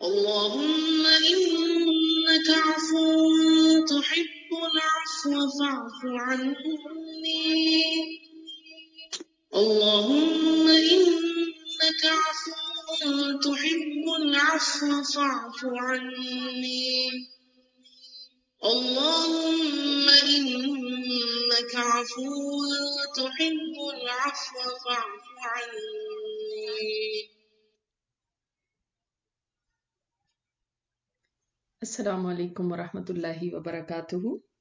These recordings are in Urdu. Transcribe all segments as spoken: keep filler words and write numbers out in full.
اللهم إنك عفو تحب العفو فاعف عني. اللهم إنك عفو تحب العفو فاعف عني. اللهم إنك عفو تحب العفو فاعف عني. السلام علیکم ورحمۃ اللہ وبرکاتہ۔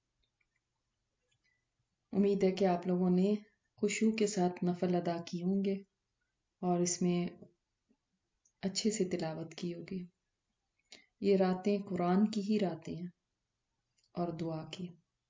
امید ہے کہ آپ لوگوں نے خشوع کے ساتھ نفل ادا کی ہوں گے اور اس میں اچھے سے تلاوت کی ہوگی۔ یہ راتیں قرآن کی ہی راتیں ہیں اور دعا کی۔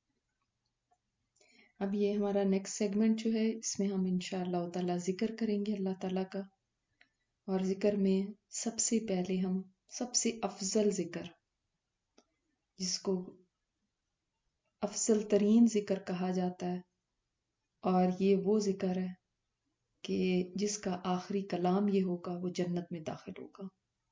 اب یہ ہمارا نیکسٹ سیگمنٹ جو ہے، اس میں ہم انشاءاللہ تعالی ذکر کریں گے اللہ تعالیٰ کا، اور ذکر میں سب سے پہلے ہم سب سے افضل ذکر، جس کو افضل ترین ذکر کہا جاتا ہے، اور یہ وہ ذکر ہے کہ جس کا آخری کلام یہ ہوگا وہ جنت میں داخل ہوگا۔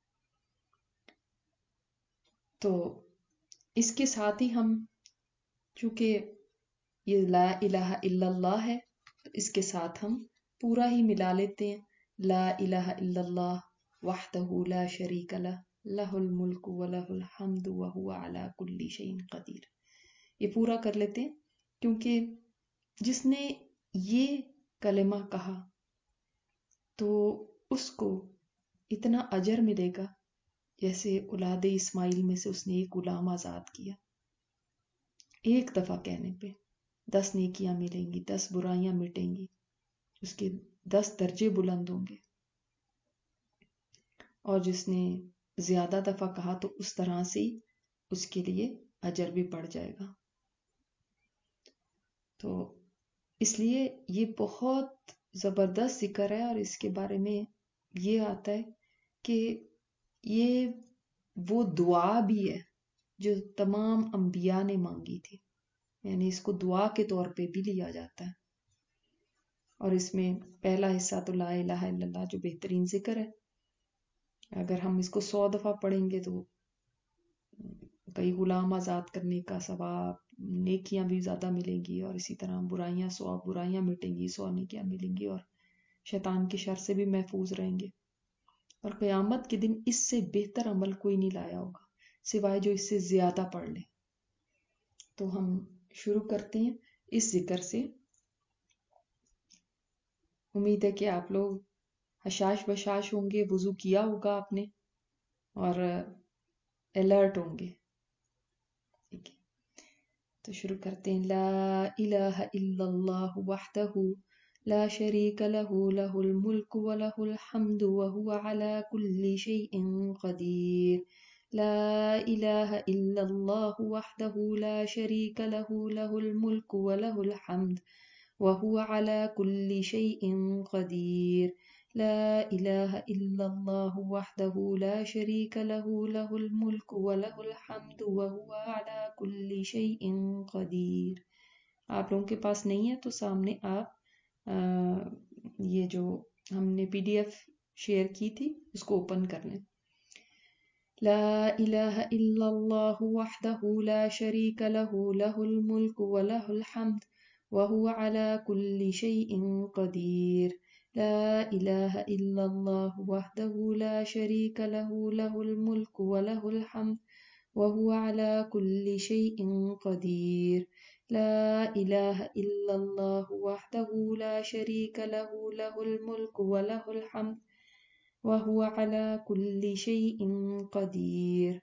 تو اس کے ساتھ ہی ہم، چونکہ یہ لا الہ الا اللہ ہے، تو اس کے ساتھ ہم پورا ہی ملا لیتے ہیں، لا الہ الا اللہ وحدہ لا شریک لہ لہ الملک ولہ الحمد وہو علی کل شیء قدیر۔ یہ پورا کر لیتے ہیں، کیونکہ جس نے یہ کلمہ کہا تو اس کو اتنا اجر ملے گا جیسے اولاد اسماعیل میں سے اس نے ایک غلام آزاد کیا۔ ایک دفعہ کہنے پہ دس نیکیاں ملیں گی، دس برائیاں مٹیں گی، اس کے دس درجے بلند ہوں گے، اور جس نے زیادہ دفعہ کہا تو اس طرح سے ہی اس کے لیے اجر بھی بڑھ جائے گا۔ تو اس لیے یہ بہت زبردست ذکر ہے، اور اس کے بارے میں یہ آتا ہے کہ یہ وہ دعا بھی ہے جو تمام انبیاء نے مانگی تھی، یعنی اس کو دعا کے طور پہ بھی لیا جاتا ہے۔ اور اس میں پہلا حصہ تو لا الہ الا اللہ جو بہترین ذکر ہے، اگر ہم اس کو سو دفعہ پڑھیں گے تو کئی غلام آزاد کرنے کا ثواب، نیکیاں بھی زیادہ ملیں گی، اور اسی طرح برائیاں سو برائیاں مٹیں گی، سو نیکیاں ملیں گی، اور شیطان کی شر سے بھی محفوظ رہیں گے۔ اور قیامت کے دن اس سے بہتر عمل کوئی نہیں لایا ہوگا سوائے جو اس سے زیادہ پڑھ لے۔ تو ہم شروع کرتے ہیں اس ذکر سے۔ امید ہے کہ آپ لوگ حشاش بشاش ہوں گے، وضو کیا ہوگا آپ نے، اور الرٹ ہوں گے۔ ٹھیک ہے، تو شروع کرتے ہیں۔ لا الہ الا اللہ وحدہ لا شریک لہ لہ الملک ولہ الحمد وہو علی کل شیء قدیر۔ لا الہ الا اللہ وحدہ لا شریک لہ لہ الملک ولہ الحمد وہو علی کل شیء قدیر۔ لا الہ الا اللہ وحدہ لا شریک لہ لہ الملک ولہ الحمد وہو علی کل شیء قدیر۔ آپ لوگوں کے پاس نہیں ہے تو سامنے آپ یہ جو ہم نے پی ڈی ایف شیئر کی تھی اس کو اوپن کر لیں۔ لا الہ الا اللہ وحدہ لا شریک لہ لہ الملک ولہ الحمد وہو علی کل شیء قدیر۔ لا الہ الا اللہ وحدہ لا شریک لہ لہ الملک ولہ الحمد وہو علی کل شیء قدیر۔ لا الہ الا اللہ وحدہ لا شریک لہ لہ الملک ولہ الحمد وہو علی کل شیء قدیر۔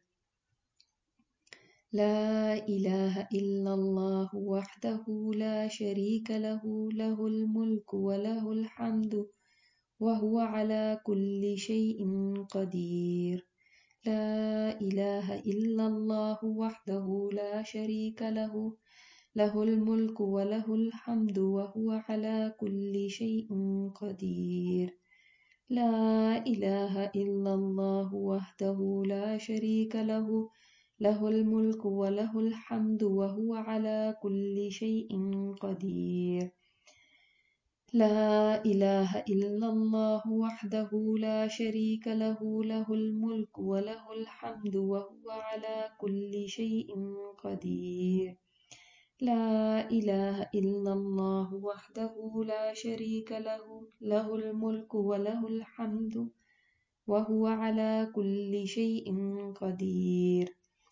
لا الہ الا اللہ وحدہ لا شریک لہ لہ الملک ولہ الحمد وہو علی کل شیء قدیر۔ لا الہ الا اللہ وحدہ لا شریک لہ لہ الملک ولہ الحمد وہو علی کل شیء قدیر۔ لا الہ الا اللہ وحدہ لا شریک لہ لہ الملک ولہ الحمد وہو علی کل شیء قدیر۔ لا إله إلا الله وحده لا شريك له له الملك وله الحمد وهو على كل شيء قدير لا إله إلا الله وحده لا شريك له له الملك وله الحمد وهو على كل شيء قدير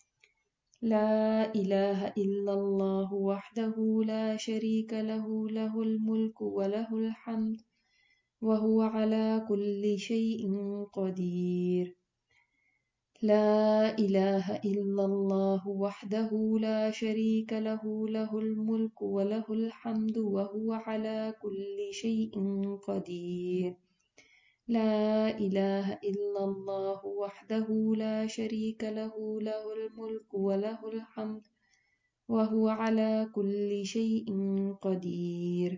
لا إله إلا الله وحده لا شريك له له الملك وله الحمد وهو على كل شيء قدير لا إله إلا الله وحده لا شريك له له الملك وله الحمد وهو على كل شيء قدير لا إله إلا الله وحده لا شريك له له الملك وله الحمد وهو على كل شيء قدير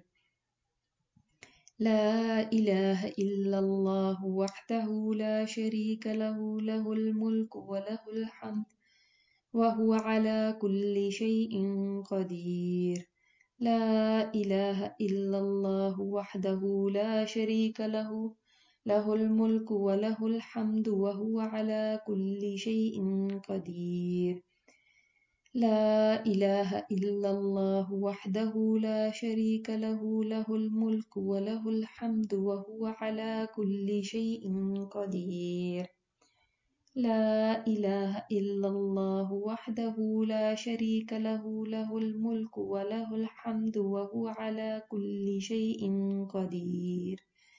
لا إله إلا الله وحده لا شريك له له الملك وله الحمد وهو على كل شيء قدير لا إله إلا الله وحده لا شريك له له الملك وله الحمد وهو على كل شيء قدير لا إله إلا الله وحده لا شريك له له الملك وله الحمد وهو على كل شيء قدير لا إله إلا الله وحده لا شريك له له الملك وله الحمد وهو على كل شيء قدير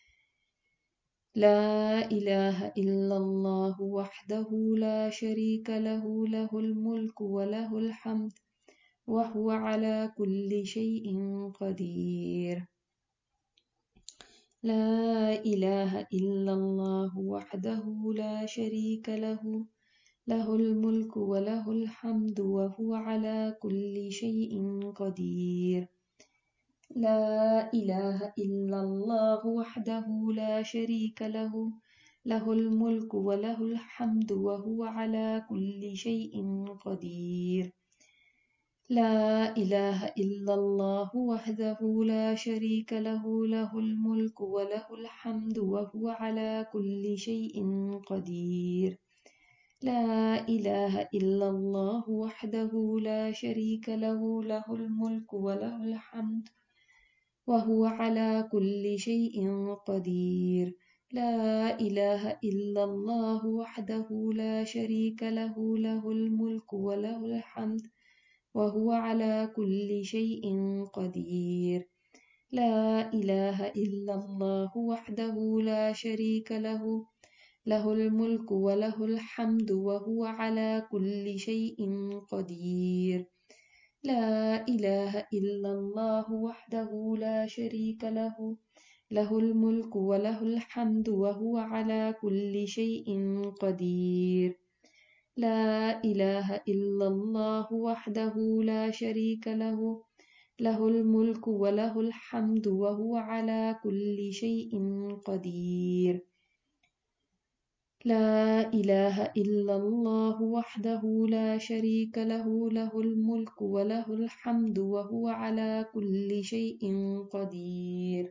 لا إله إلا الله وحده لا شريك له له الملك وله الحمد وهو على كل شيء قدير لا إله إلا الله وحده لا شريك له له الملك وله الحمد وهو على كل شيء قدير لا إله إلا الله وحده لا شريك له له الملك وله الحمد وهو على كل شيء قدير لا إله إلا الله وحده لا شريك له له الملك وله الحمد وهو على كل شيء قدير لا إله إلا الله وحده لا شريك له له الملك وله الحمد وهو على كل شيء قدير لا إله إلا الله وحده لا شريك له له الملك وله الحمد وهو على كل شيء قدير لا إله إلا الله وحده لا شريك له له الملك وله الحمد وهو على كل شيء قدير لا إله إلا الله وحده لا شريك له له الملك وله الحمد وهو على كل شيء قدير لا إله إلا الله وحده لا شريك له له الملك وله الحمد وهو على كل شيء قدير لا إله إلا الله وحده لا شريك له له الملك وله الحمد وهو على كل شيء قدير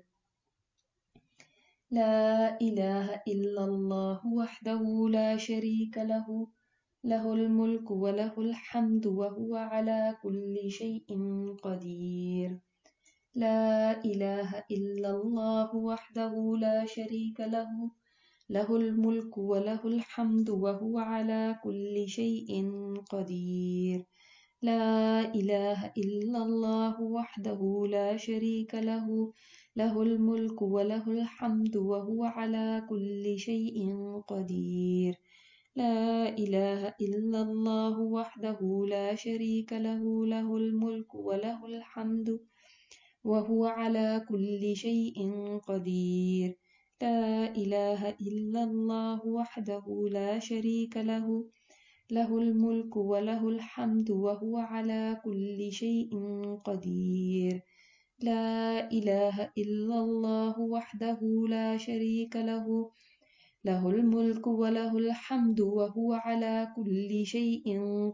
لا إله إلا الله وحده لا شريك له له الملك وله الحمد وهو على كل شيء قدير لا إله إلا الله وحده لا شريك له له الملك وله الحمد وهو على كل شيء قدير لا إله إلا الله وحده لا شريك له له الملك وله الحمد وهو على كل شيء قدير لا إله إلا الله وحده لا شريك له له الملك وله الحمد وهو على كل شيء قدير لا إله إلا الله وحده لا شريك له له الملك وله الحمد وهو على كل شيء قدير لا إله إلا الله وحده لا شريك له له الملك وله الحمد وهو على كل شيء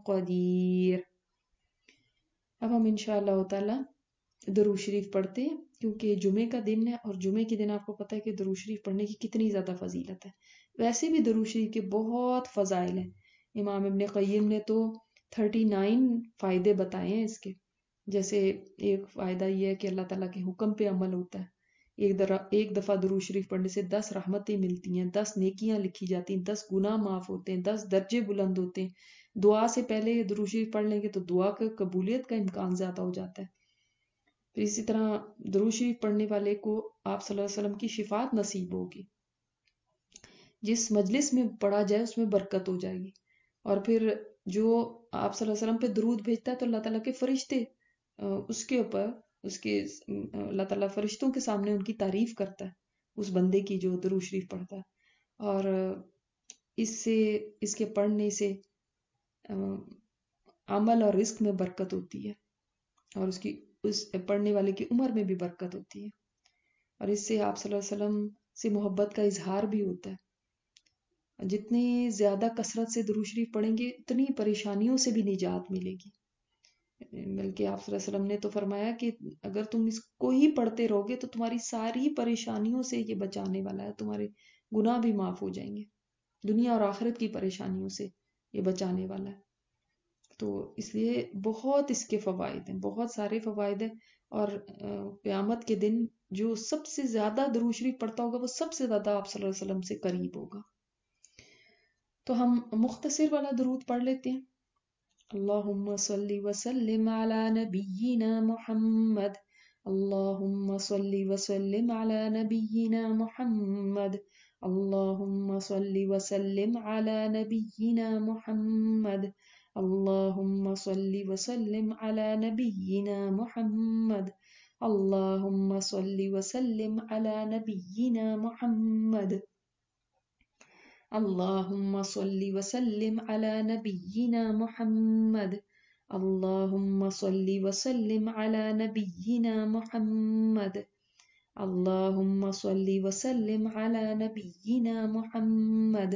قدیر. اب ہم انشاءاللہ تعالی درود شریف پڑھتے ہیں کیونکہ جمعے کا دن ہے اور جمعے کے دن آپ کو پتہ ہے کہ درود شریف پڑھنے کی کتنی زیادہ فضیلت ہے. ویسے بھی درود شریف کے بہت فضائل ہیں. امام ابن قیم نے تو تھرٹی نائن فائدے بتائے ہیں اس کے. جیسے ایک فائدہ یہ ہے کہ اللہ تعالیٰ کے حکم پہ عمل ہوتا ہے. ایک در ایک دفعہ درود شریف پڑھنے سے دس رحمتیں ملتی ہیں، دس نیکیاں لکھی جاتی ہیں، دس گناہ معاف ہوتے ہیں، دس درجے بلند ہوتے ہیں. دعا سے پہلے درود شریف پڑھ لیں گے تو دعا کا قبولیت کا امکان زیادہ ہو جاتا ہے. پھر اسی طرح درود شریف پڑھنے والے کو آپ صلی اللہ علیہ وسلم کی شفاعت نصیب ہوگی. جس مجلس میں پڑھا جائے اس میں برکت ہو جائے گی. اور پھر جو آپ صلی اللہ علیہ وسلم پہ درود بھیجتا ہے تو اللہ تعالیٰ کے فرشتے اس کے اوپر اس کے اللہ تعالیٰ فرشتوں کے سامنے ان کی تعریف کرتا ہے اس بندے کی جو درود شریف پڑھتا ہے. اور اس سے اس کے پڑھنے سے عمل اور رزق میں برکت ہوتی ہے اور اس کی اس پڑھنے والے کی عمر میں بھی برکت ہوتی ہے. اور اس سے آپ صلی اللہ علیہ وسلم سے محبت کا اظہار بھی ہوتا ہے. جتنی زیادہ کثرت سے درود شریف پڑھیں گے اتنی پریشانیوں سے بھی نجات ملے گی. بلکہ آپ صلی اللہ علیہ وسلم نے تو فرمایا کہ اگر تم اس کو ہی پڑھتے رہو گے تو تمہاری ساری پریشانیوں سے یہ بچانے والا ہے. تمہارے گناہ بھی معاف ہو جائیں گے. دنیا اور آخرت کی پریشانیوں سے یہ بچانے والا ہے. تو اس لیے بہت اس کے فوائد ہیں، بہت سارے فوائد ہیں. اور قیامت کے دن جو سب سے زیادہ درود شریف پڑھتا ہوگا وہ سب سے زیادہ آپ صلی اللہ علیہ وسلم سے قریب ہوگا. تو ہم مختصر والا درود پڑھ لیتے ہیں. اللہم صلی وسلم علی نبینا محمد. اللہم صلی وسلم علی نبینا محمد. اللہم صلی وسلم علی نبینا محمد. اللہم صلی وسلم علی نبینا محمد. اللہم صلی وسلم علی نبینا محمد. اللہم صلی وسلم علی نبینا محمد. اللہم صلی وسلم علی نبینا محمد. اللہم صلی وسلم علی نبینا محمد.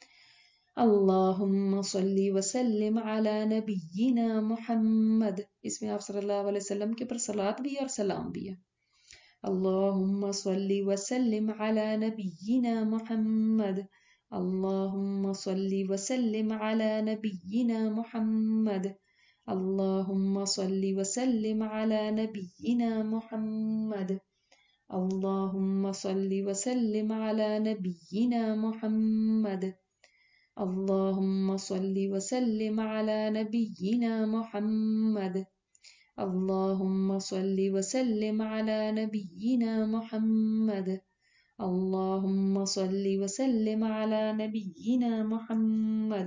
اللہم صلی وسلم علی نبینا محمد. اس میں آپ صلی اللہ علیہ وسلم کے پر صلاۃ بھی اور سلام بھی ہے. اللہم صلی وسلم علی نبینا محمد. اللہم صلی وسلم علی نبینا محمد. اللہم صلی وسلم علی نبینا محمد. اللہم صلی وسلم علی نبینا محمد. اللہم صلی وسلم علی نبینا محمد. اللہم صلی وسلم علی نبینا محمد. اللہم صلی وسلم علی نبینا محمد.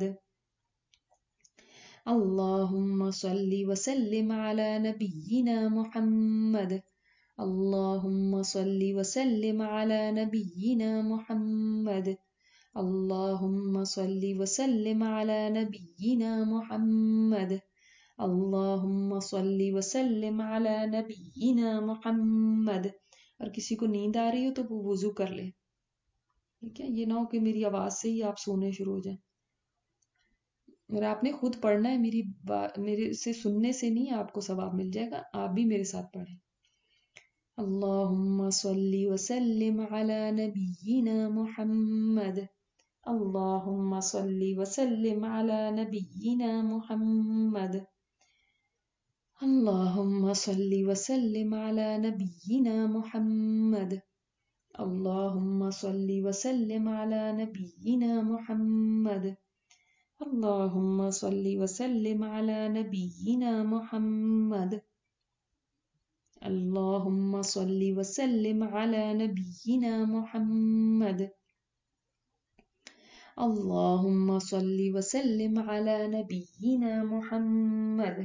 اللہم صلی وسلم علی نبینا محمد. اللہم صلی وسلم علی نبینا محمد. اللہم صلی وسلم علی نبینا محمد. اللہم صلی وسلم علی نبینا محمد. اور کسی کو نیند آ رہی ہو تو وہ وضو کر لے. ٹھیک ہے، یہ نہ ہو کہ میری آواز سے ہی آپ سونے شروع ہو جائیں. اور آپ نے خود پڑھنا ہے، میری میرے سے سننے سے نہیں آپ کو ثواب مل جائے گا. آپ بھی میرے ساتھ پڑھیں. اللہم صلی وسلم علی نبینا محمد. اللہم صلی وسلم علی نبینا محمد. اللہم صلی وسلم علی نبینا محمد. اللہم صلی وسلم علی نبینا محمد. اللہم صلی وسلم علی نبینا محمد. اللہم صلی وسلم علی نبینا محمد. اللہم صلی وسلم علی نبینا محمد.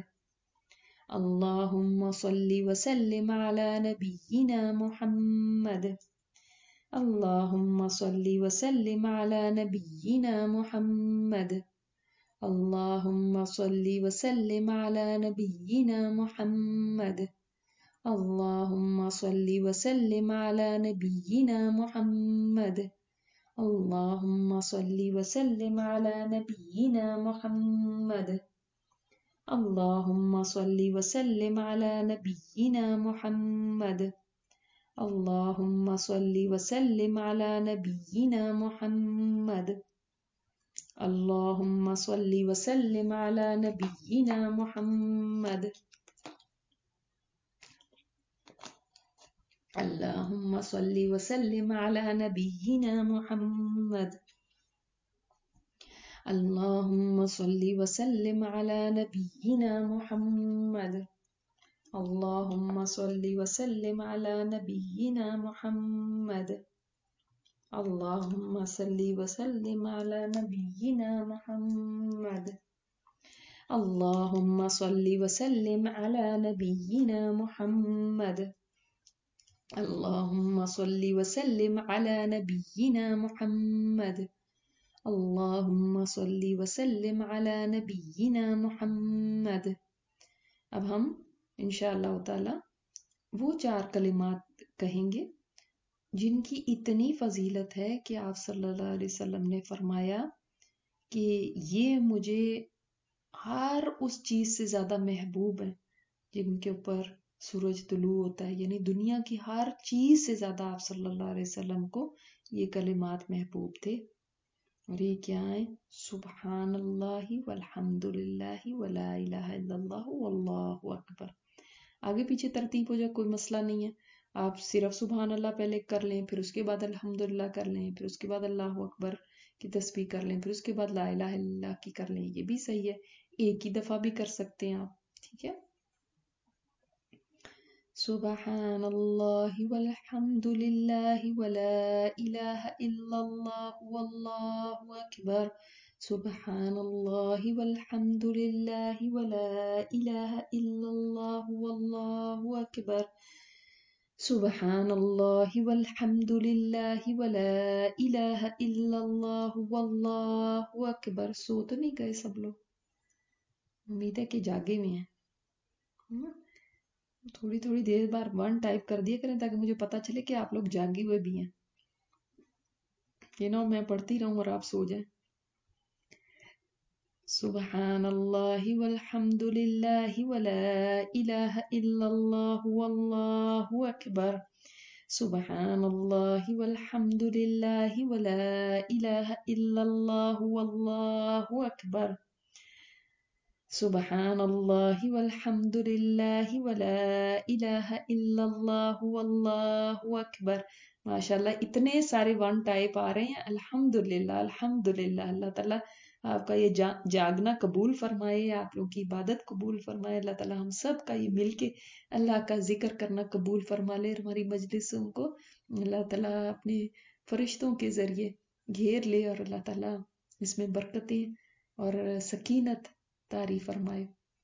اللہم صلی وسلم علی نبینا محمد. اللہم صلی وسلم علی نبینا محمد. اللہم صلی وسلم علی نبینا محمد. اللہم صلی وسلم علی نبینا محمد. اللہم صلی وسلم علی نبینا محمد. اللہم صلی وسلم علی نبینا محمد. اللهم صل وسلم على نبينا محمد اللهم صل وسلم على نبينا محمد اللهم صل وسلم على نبينا محمد اللهم صل وسلم على نبينا محمد اللهم صل وسلم على نبينا محمد اللهم صل وسلم على نبينا محمد اللهم صل وسلم على نبينا محمد اللهم صل وسلم على نبينا محمد اللهم صل وسلم على نبينا محمد. अब हम इंशाअल्लाह ताला वो चार कलिमात कहेंगे जिनकी इतनी फजीलत है कि आप सल्लल्लाहु अलैहि वसल्लम ने फरमाया कि ये मुझे हर उस चीज से ज्यादा महबूब है जिनके ऊपर सूरज तुलू होता है, यानी दुनिया की हर चीज से ज्यादा आप सल्लल्लाहु अलैहि वसल्लम को ये कलिमात महबूब थे. और ये क्या है? सुबहानल्लाहि वल्हम्दुलिल्लाहि वला इलाहा इल्लल्लाहु वल्लाहु अकबर. आगे पीछे तरतीब हो जाए, कोई मसला नहीं है. आप सिर्फ सुबहान अल्लाह पहले कर लें, फिर उसके बाद अल्हम्दुलिल्लाह कर लें, फिर उसके बाद अल्लाहु अकबर की तस्बीह कर लें, फिर उसके बाद ला इलाहा इल्लल्लाह की कर लें, ये भी सही है. एक ही दफा भी कर सकते हैं आप, ठीक है. सुबहानल्लाहि वल्हम्दुलिल्लाहि वला इलाहा इल्लल्लाहु वल्लाहु अकबर. सुबहानल्लाहि वल्हम्दुलिल्लाहि वला इलाहा इल्लल्लाहु वल्लाहु अकबर. सुबहानल्लाहि वल्हम्दुलिल्लाहि वला इलाहा इल्लल्लाहु वल्लाहु अकबर. सो तो नहीं गए सब लोग? उम्मीद है कि जागे हुए हैं. थोड़ी थोड़ी देर बार वन टाइप कर दिया करें ताकि मुझे पता चले कि आप लोग जागे हुए भी हैं. ये ना मैं पढ़ती रहूं और आप सो जाएं. सुबहानल्लाहि वल्हम्दुलिल्लाहि वला इलाहा इल्लल्लाहु वल्लाहु अकबर. सुबहानल्लाहि वल्हम्दुलिल्लाहि वला इलाहा इल्लल्लाहु वल्लाहु अकबर. सुबहानल्लाहि वल्हम्दुलिल्लाहि वला इलाहा इल्लल्लाहु वल्लाहु अकबर. माशाल्लाह इतने सारे वन टाइप आ रहे हैं. अल्हम्दुलिल्लाह अल्हम्दुलिल्लाह. अल्लाह ताला आपका ये जा, जागना कबूल फरमाए, आप लोगों की इबादत कबूल फरमाए. अल्लाह ताला हम सब का ये मिलके अल्लाह का जिक्र करना कबूल फरमा ले. हमारी मजलिसों को अल्लाह ताला अपने फरिश्तों के जरिए घेर ले और अल्लाह ताला इसमें बरकतें और सकीनत तारी फरमाए.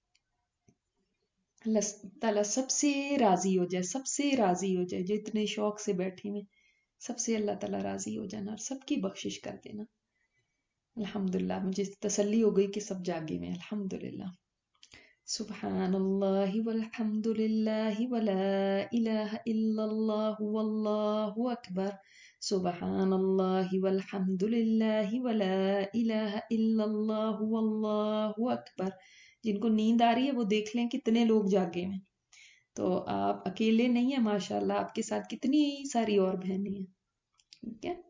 अल्लाह ताला सबसे राजी हो जाए, सबसे राजी हो जाए. जो इतने शौक से बैठे हैं सबसे अल्लाह ताला राजी हो जाना और सबकी बख्शिश कर देना. अल्हम्दुलिल्लाह, मुझे तसल्ली हो गई कि सब जागे में. अल्हम्दुलिल्लाह. सुबहानल्लाहि वल्हम्दुलिल्लाहि वला इलाहा इल्लल्लाहु वल्लाहु अकबर. सुबहानल्लाहि वल्हम्दुलिल्लाहि वला इलाहा इल्लल्लाहु वल्लाहु अकबर. जिनको नींद आ रही है वो देख लें कितने लोग जागे हैं. तो आप अकेले नहीं है, माशाल्लाह आपके साथ कितनी सारी और बहनें हैं. ठीक है.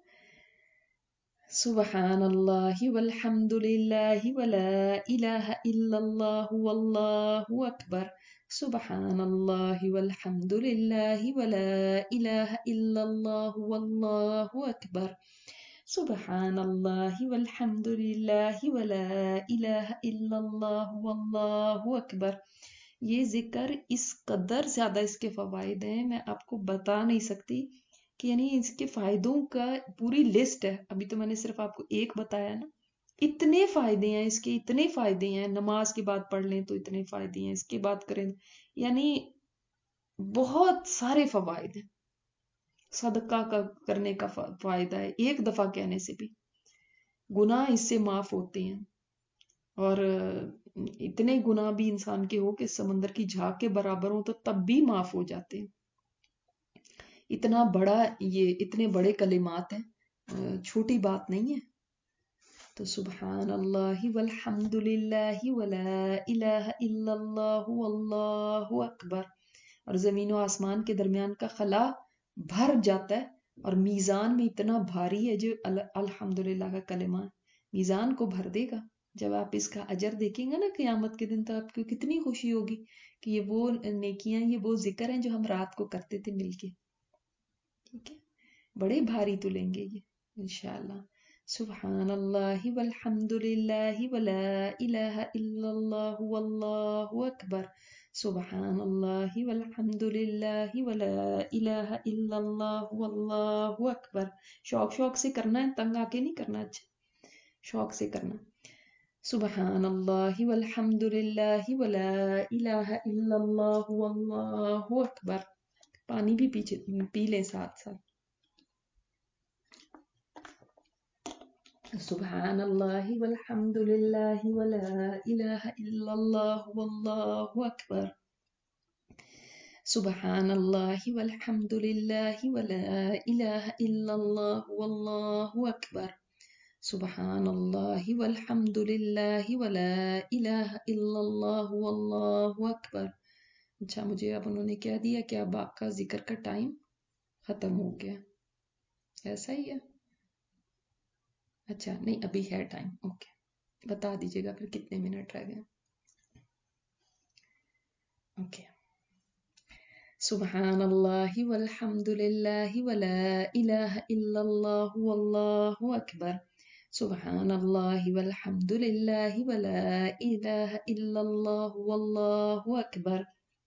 सुबहानल्लाहि वल्हम्दुलिल्लाहि वला इलाहा इल्लल्लाहु वल्लाहु अकबर. सुबहानल्लाहि वल्हम्दुलिल्लाहि वला इलाहा इल्लल्लाहु वल्लाहु अकबर. सुबहानल्लाहि वल्हम्दुलिल्लाहि वला इलाहा इल्लल्लाहु वल्लाहु अकबर. ये जिक्र इस कदर ज्यादा इसके फवाइद हैं, मैं आपको बता नहीं सकती कि यानी इसके फायदों का पूरी लिस्ट है. अभी तो मैंने सिर्फ आपको एक बताया ना. इतने फायदे हैं इसके, इतने फायदे हैं. नमाज के बाद पढ़ लें तो इतने फायदे हैं, इसके बाद करें यानी बहुत सारे फवाइद हैं. सदका का करने का फायदा है, एक दफा कहने से भी गुनाह इससे माफ होते हैं. और इतने गुनाह भी इंसान के हो कि समंदर की झाग के बराबर हो तो तब भी माफ हो जाते हैं. इतना बड़ा ये इतने बड़े कलिमात हैं, छोटी बात नहीं है. तो सुबहानल्लाहि वल्हम्दुलिल्लाहि वला इलाहा इल्लल्लाहु वल्लाहु अकबर. और जमीन और आसमान के दरमियान का खला بھر جاتا ہے، اور میزان میں اتنا بھاری ہے جو الحمدللہ کا کلمہ میزان کو بھر دے گا. جب آپ اس کا اجر دیکھیں گے نا قیامت کے دن، تو آپ کو کتنی خوشی ہوگی کہ یہ وہ نیکیاں، یہ وہ ذکر ہیں جو ہم رات کو کرتے تھے مل کے. ٹھیک ہے، بڑے بھاری تلیں گے یہ انشاءاللہ. سبحان اللہ والحمد للہ ولا الہ الا اللہ واللہ اکبر. سبحان اللہ والحمد للہ ولا الہ الا اللہ واللہ اکبر. شوق شوق سے کرنا ہے، تنگ آ کے نہیں کرنا. اچھا، شوق سے کرنا. سبحان اللہ والحمد للہ ولا الہ الا اللہ واللہ اکبر. پانی بھی پیچھے پی لیں ساتھ ساتھ. سبحان اللہ والحمد للہ ولا الہ الا اللہ واللہ اکبر. سبحان اللہ والحمد للہ ولا الہ الا اللہ واللہ اکبر. سبحان اللہ والحمد للہ ولا الہ الا اللہ واللہ اکبر. اچھا، مجھے اب انہوں نے کیا دیا کہ اب آپ کا ذکر کا ٹائم ختم ہو گیا. ایسا ہی ہے؟ اچھا نہیں، ابھی ہے ٹائم. اوکے، بتا دیجیے گا پھر کتنے منٹ رہ گئے. اوکے. سبحان اللہ والحمد للہ ولا الہ الا اللہ واللہ اکبر. سبحان اللہ والحمد للہ ولا الہ الا اللہ واللہ اکبر.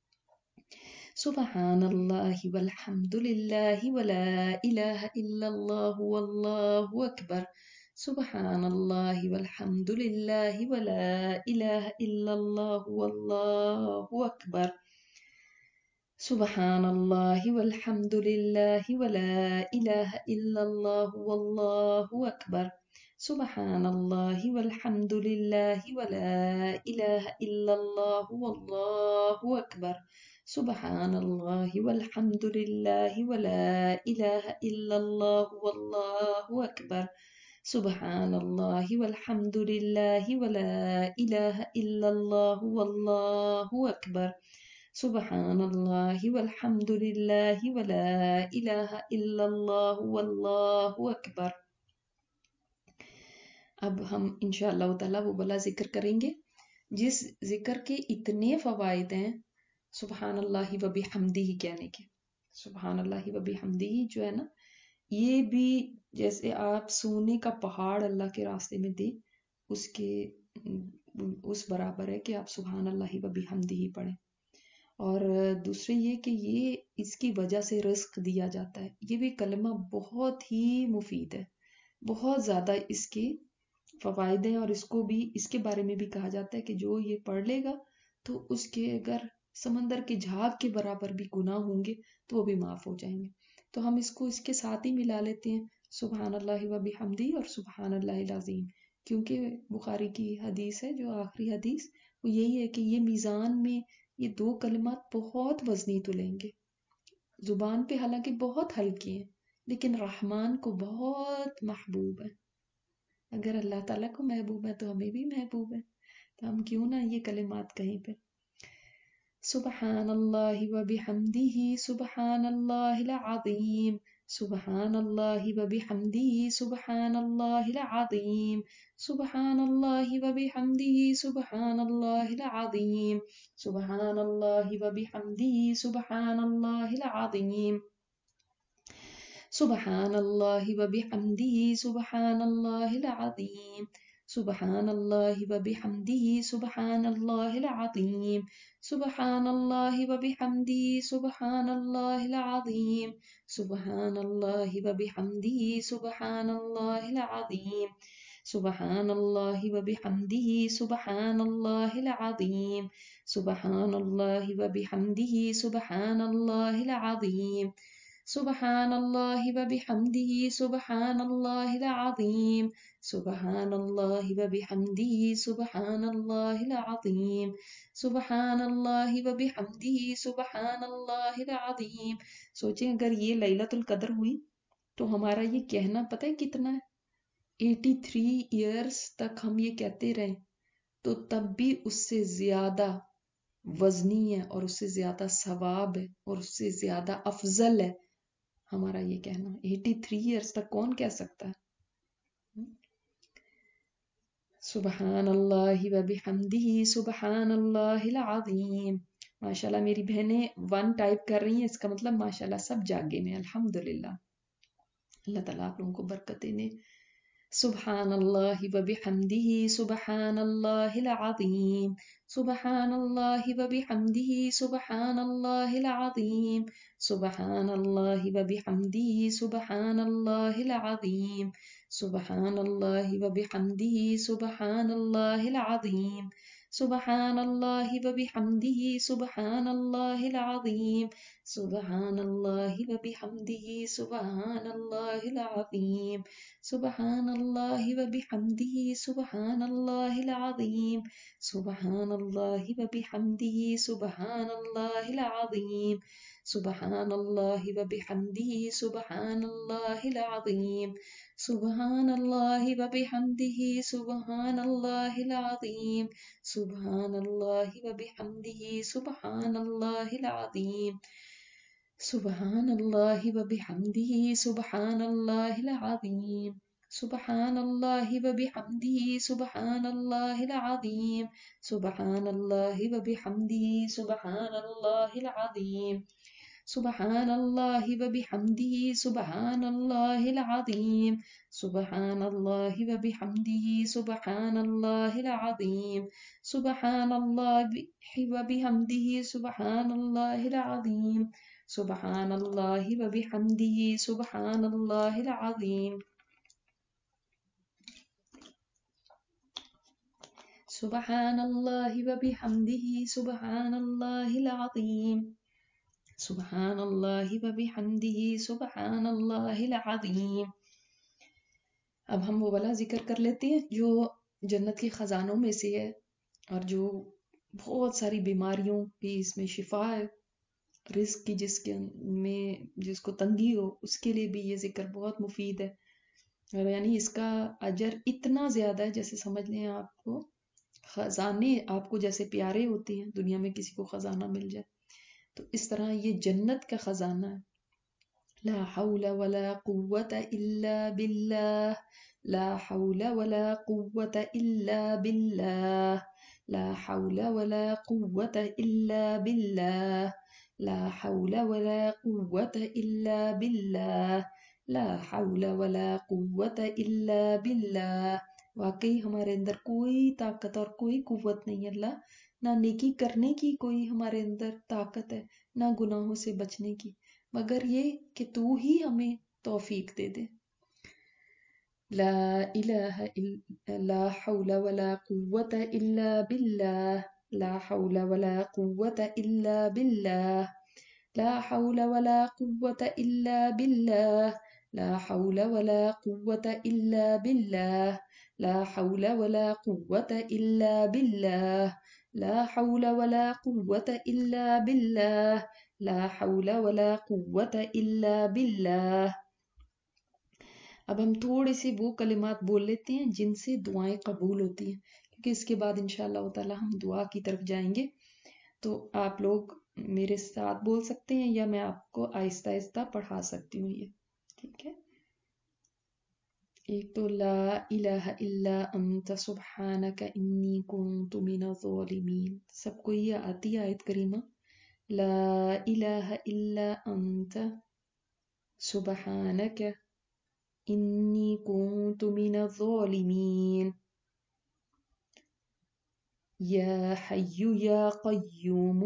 سبحان اللہ والحمد للہ ولا الہ الا اللہ واللہ اکبر. سبحان اللہ والحمد للہ ولا الہ الا اللہ واللہ اکبر. سبحان اللہ والحمد للہ ولا الہ الا اللہ واللہ اکبر. سبحان اللہ والحمد للہ ولا الہ الا اللہ واللہ اکبر. سبحان اللہ والحمد للہ ولا الہ الا اللہ واللہ اکبر. سبحان اللہ والحمد للہ ولا الہ الا اللہ واللہ اکبر. سبحان اللہ والحمد للہ ولا الہ الا اللہ واللہ اکبر. اب ہم انشاءاللہ تعالیٰ وہ بلا ذکر کریں گے جس ذکر کے اتنے فوائد ہیں. سبحان اللہ و بحمدہ کہنے کے. سبحان اللہ و بحمدہ جو ہے نا، یہ بھی جیسے آپ سونے کا پہاڑ اللہ کے راستے میں دے، اس کے اس برابر ہے کہ آپ سبحان اللہ و بحمدہ پڑھیں. اور دوسرے یہ کہ یہ اس کی وجہ سے رزق دیا جاتا ہے. یہ بھی کلمہ بہت ہی مفید ہے، بہت زیادہ اس کے فوائد ہیں. اور اس کو بھی اس کے بارے میں بھی کہا جاتا ہے کہ جو یہ پڑھ لے گا تو اس کے اگر سمندر کے جھاگ کے برابر بھی گناہ ہوں گے تو وہ بھی معاف ہو جائیں گے. تو ہم اس کو اس کے ساتھ ہی ملا لیتے ہیں، سبحان اللہ و بحمدہ اور سبحان اللہ العظیم. کیونکہ بخاری کی حدیث ہے، جو آخری حدیث، وہ یہی ہے کہ یہ میزان میں یہ دو کلمات بہت وزنی تلیں گے. زبان پہ حالانکہ بہت ہلکی ہیں، لیکن رحمان کو بہت محبوب ہے. اگر اللہ تعالیٰ کو محبوب ہے تو ہمیں بھی محبوب ہے، تو ہم کیوں نہ یہ کلمات کہیں پہ. سبحان اللہ و بحمدہ سبحان اللہ العظیم. سبحان اللہ و بحمدہ سبحان اللہ العظیم. سبحان اللہ و بحمدہ سبحان اللہ العظیم. سبحان اللہ و بحمدہ سبحان اللہ العظیم. سبحان اللہ و بحمدہ سبحان اللہ العظیم. سبحان اللہ و بحمدہ سبحان اللہ العظیم. سبحان اللہ و بحمدہ سبحان اللہ العظیم. سبحان اللہ و بحمدہ سبحان اللہ العظیم. سبحان اللہ و بحمدہ سبحان اللہ العظیم. سبحان اللہ و بحمدہ سبحان اللہ العظیم. سبحان اللہ و بحمدہ سبحان اللہ العظیم. سبحان اللہ و بحمدہ سبحان اللہ العظیم. سبحان اللہ و بحمدہ سبحان اللہ العظیم. سوچیں اگر یہ لیلۃ القدر ہوئی تو ہمارا یہ کہنا پتہ ہے کتنا ہے؟ ایٹی تھری ایئرز تک ہم یہ کہتے رہیں تو تب بھی اس سے زیادہ وزنی ہے، اور اس سے زیادہ ثواب ہے، اور اس سے زیادہ افضل ہے हमारा ये कहना। एटी थ्री ईयर्स तक कौन कह सकता है? सुबहानल्लाहि व बिहम्दिही सुबहानल्लाहिल अज़ीम। माशाल्लाह मेरी बहनें वन टाइप कर रही हैं, इसका मतलब माशाल्लाह सब जागे में अल्हम्दुलिल्लाह। अल्लाह ताला आप लोगों को बरकतें दे। सुबहानल्लाहि व बिहम्दिही सुबहानल्लाहिल अज़ीम सुबहानल्लाहि व बिहम्दिही सुबहानल्लाहिल अज़ीम सुबहानल्लाहि व बिहम्दिही सुबहानल्लाहिल अज़ीम सुबहानल्लाहि व बिहम्दिही सुबहानल्लाहिल अज़ीम सुबहानल्लाहि व बिहम्दिही सुबहानल्लाहिल अज़ीम सुबहानल्लाहि व बिहम्दिही सुबहानल्लाहिल अज़ीम सुबहानल्लाहि व बिहम्दिही सुबहानल्लाहिल अज़ीम सुबहानल्लाहि व बिहम्दिही सुबहानल्लाहिल अज़ीम सुबहानल्लाहि व बिहम्दिही सुबहानल्लाहिल अज़ीम सुबहानल्लाहि व बिहम्दिही सुबहानल्लाहिल अज़ीम सुबहानल्लाहि व बिहम्दिही सुबहानल्लाहिल अज़ीम सुबहानल्लाहि व बिहम्दिही सुबहानल्लाहिल अज़ीम सुबहानल्लाहि व बिहम्दिही सुबहानल्लाहिल अज़ीम सुबहानल्लाहि व बिहम्दिही सुबहानल्लाहिल अज़ीम सुबहानल्लाहि व बिहम्दिही सुबहानल्लाहिल अज़ीम सुबहानल्लाहि व बिहम्दिही सुबहानल्लाहिल अज़ीम सुबहानल्लाहि व बिहम्दिही सुबहानल्लाहिल अज़ीम सुबहानल्लाहि व बिहम्दिही सुबहानल्लाहिल अज़ीम सुबहानल्लाहि व बिहम्दिही सुबहानल्लाहिल अज़ीम सुबहानल्लाहि व बिहम्दिही सुबहानल्लाहिल अज़ीम। अब हम वो वाला जिक्र कर लेते हैं जो जन्नत के खजानों में से है और जो बहुत सारी बीमारियों की इसमें शिफा है। रिस्क की जिसके में जिसको तंगी हो उसके लिए भी ये जिक्र बहुत मुफीद है। और यानी इसका अजर इतना ज्यादा है, जैसे समझ लें आपको खजाने आपको जैसे प्यारे होते हैं, दुनिया में किसी को खजाना मिल जाए तो इस तरह ये जन्नत का खजाना है। ला हौला वला कुव्वता इल्ला बिल्लाह ला हौला वला कुव्वता इल्ला बिल्लाह ला हौला वला कुव्वता इल्ला बिल्लाह ला हौला वला कुव्वता इल्ला बिल्लाह ला हौला वला कुव्वता इल्ला बिल्लाह। वाकई हमारे अंदर कोई ताकत और कोई कुव्वत नहीं है अल्लाह, ना नेकी करने की कोई हमारे अंदर ताकत है ना गुनाहों से बचने की, मगर ये कि तू ही हमें तौफीक दे दे। ला इलाहा इल्ला ला हौला वला कुव्वता इल्ला बिल्लाह ला हौला वला कुव्वता इल्ला बिल्लाह ला हौला वला कुव्वता इल्ला बिल्लाह ला हौला वला कुव्वता इल्ला बिल्लाह ला हौला वला कुव्वता इल्ला बिल्लाह ला हौला वला कुव्वता इल्ला बिल्लाह ला हौला वला कुव्वता इल्ला बिल्लाह। अब हम थोड़े से वो कलिमात बोल लेते हैं जिनसे दुआएं कबूल होती हैं, क्योंकि इसके बाद इंशाअल्लाह ताला हम दुआ की तरफ जाएंगे। तो आप लोग मेरे साथ बोल सकते हैं या मैं आपको आहिस्ता आहिस्ता पढ़ा सकती हूँ ये, ठीक है। एक तो ला इलाहा इल्ला अंत सुब्हानका इन्नी कुन्तु मिनज़ ज़ालिमीन, सबको ये आती है आयत करीमा। ला इलाहा इल्ला अंत सुब्हानका इन्नी कुन्तु मिनज़ ज़ालिमीन या हय्यु या क़य्यूम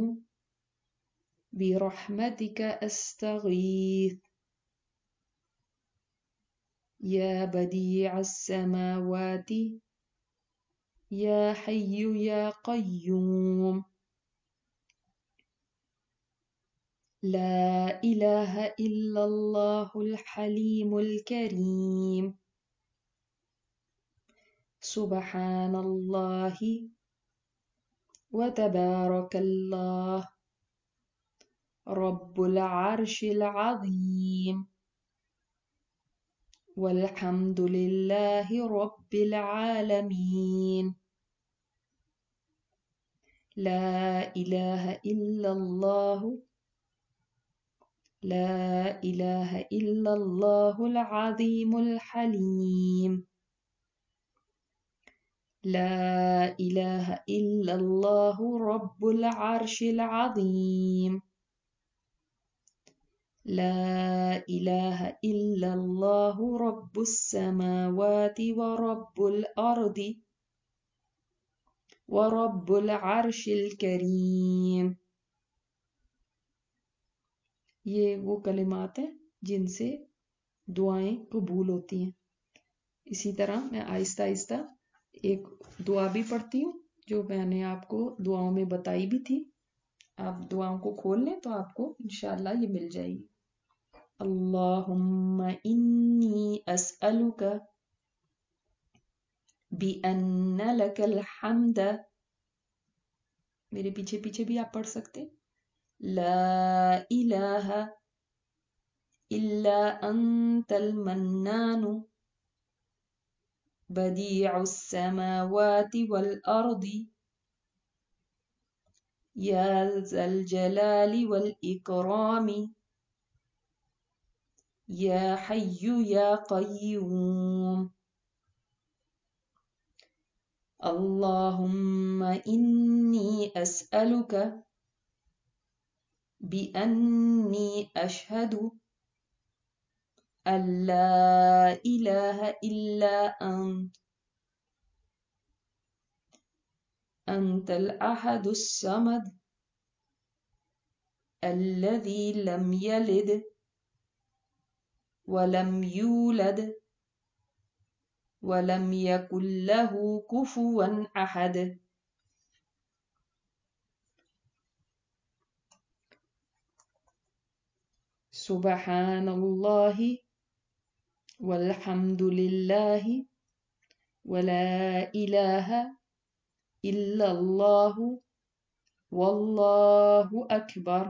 बिरहमतिका अस्तगीथ या बदीअस समावाति या हय्यु या क़य्यूम ला इलाहा इल्लल्लाहुल हलीमुल करीम सुब्हानल्लाहि व तबारकल्लाह रब्बुल अर्शिल अज़ीम वल्हम्दुलिल्लाहि रब्बिल आलमीन ला इलाहा इल्लल्लाहु لا إله إلا الله العظيم الحليم لا إله إلا الله رب العرش العظيم لا إله إلا الله رب السماوات ورب الأرض ورب العرش الكريم. یہ وہ کلمات ہیں جن سے دعائیں قبول ہوتی ہیں. اسی طرح میں آہستہ آہستہ ایک دعا بھی پڑھتی ہوں جو میں نے آپ کو دعاؤں میں بتائی بھی تھی. آپ دعاؤں کو کھول لیں تو آپ کو انشاءاللہ یہ مل جائے گی. اللہم انی اسألک بأن لک الحمد. میرے پیچھے پیچھے بھی آپ پڑھ سکتے. لا الہ الا انت المنان بدیع السماوات والارض یا ذا الجلال والاکرام یا حی یا قیوم. اللہم انی اسألک بأنی اشہد ان لا الہ الا انت انت الاحد الصمد الذی لم یلد ولم یولد ولم یکن له کفوا احد. سبحان اللہ والحمد للہ ولا الہ الا اللہ واللہ اکبر.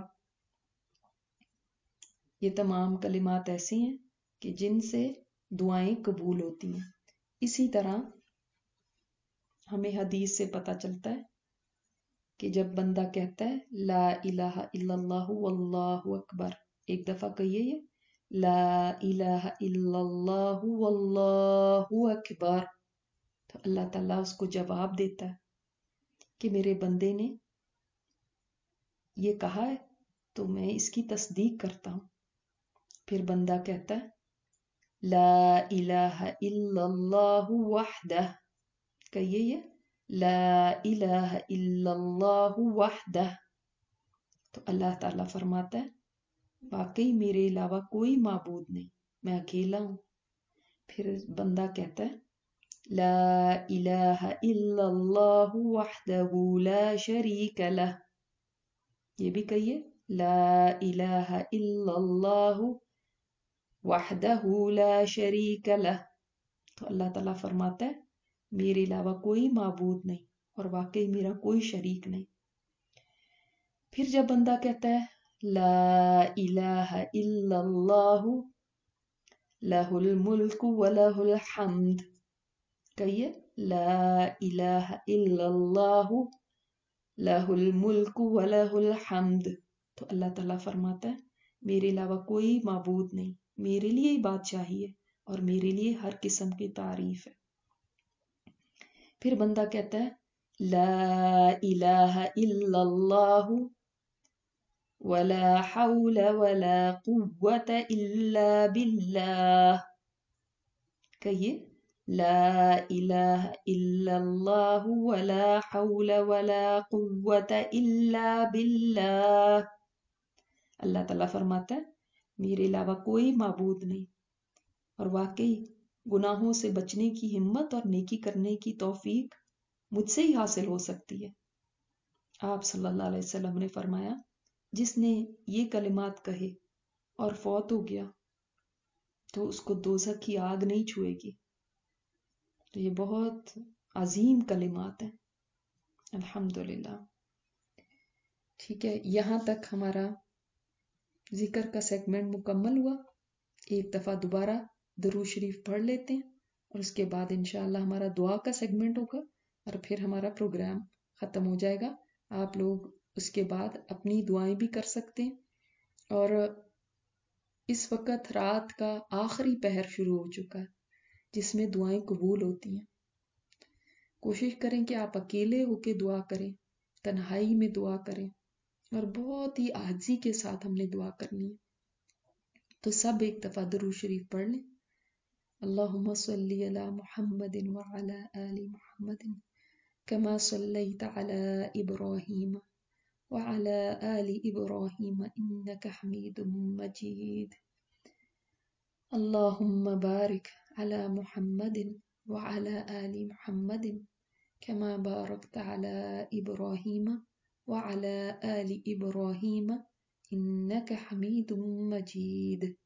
یہ تمام کلمات ایسی ہیں کہ جن سے دعائیں قبول ہوتی ہیں. اسی طرح ہمیں حدیث سے پتہ چلتا ہے کہ جب بندہ کہتا ہے لا الہ الا اللہ واللہ اکبر، ایک دفعہ کہیے یہ لا الہ الا اللہ واللہ اکبر، تو اللہ تعالیٰ اس کو جواب دیتا ہے کہ میرے بندے نے یہ کہا ہے تو میں اس کی تصدیق کرتا ہوں. پھر بندہ کہتا ہے لا الہ الا اللہ وحدہ، کہیے یہ لا الہ الا اللہ وحدہ، تو اللہ تعالیٰ فرماتا ہے واقعی میرے علاوہ کوئی معبود نہیں، میں اکیلا ہوں. پھر بندہ کہتا ہے لا الہ الا اللہ وحدہ لا شریک لہ، یہ بھی کہیے لا الہ الا اللہ وحدہ لا شریک لہ، تو اللہ تعالیٰ فرماتا ہے میرے علاوہ کوئی معبود نہیں اور واقعی میرا کوئی شریک نہیں. پھر جب بندہ کہتا ہے لا الہ الا اللہ لہ الملک ولہ الحمد، کہیے لا الہ الا اللہ لہ الملک ولہ الحمد، تو اللہ تعالیٰ فرماتا ہے میرے علاوہ کوئی معبود نہیں، میرے لیے ہی بادشاہی ہے اور میرے لیے ہر قسم کی تعریف ہے. پھر بندہ کہتا ہے لا الہ الا اللہ ولا حول ولا قوة الا باللہ، کہیے لا الہ الا اللہ ولا حول ولا قوة الا باللہ. اللہ تعالیٰ فرماتا ہے میرے علاوہ کوئی معبود نہیں اور واقعی گناہوں سے بچنے کی ہمت اور نیکی کرنے کی توفیق مجھ سے ہی حاصل ہو سکتی ہے. آپ صلی اللہ علیہ وسلم نے فرمایا جس نے یہ کلمات کہے اور فوت ہو گیا تو اس کو دوزخ کی آگ نہیں چھوئے گی. تو یہ بہت عظیم کلمات ہیں. الحمدللہ. ٹھیک ہے، یہاں تک ہمارا ذکر کا سیگمنٹ مکمل ہوا. ایک دفعہ دوبارہ درود شریف پڑھ لیتے ہیں اور اس کے بعد انشاءاللہ ہمارا دعا کا سیگمنٹ ہوگا اور پھر ہمارا پروگرام ختم ہو جائے گا. آپ لوگ اس کے بعد اپنی دعائیں بھی کر سکتے ہیں اور اس وقت رات کا آخری پہر شروع ہو چکا ہے جس میں دعائیں قبول ہوتی ہیں. کوشش کریں کہ آپ اکیلے ہو کے دعا کریں، تنہائی میں دعا کریں، اور بہت ہی عاجزی کے ساتھ ہم نے دعا کرنی ہے. تو سب ایک دفعہ درود شریف پڑھ لیں. اللہم صلی علی محمد وعلی آل محمد کما صلیت علی ابراہیم وعلی آل ابراہیم انک حمید مجید. اللہم بارک علی محمد وعلی آل محمد کما بارکت علی ابراہیم وعلی آل ابراہیم انک حمید مجید.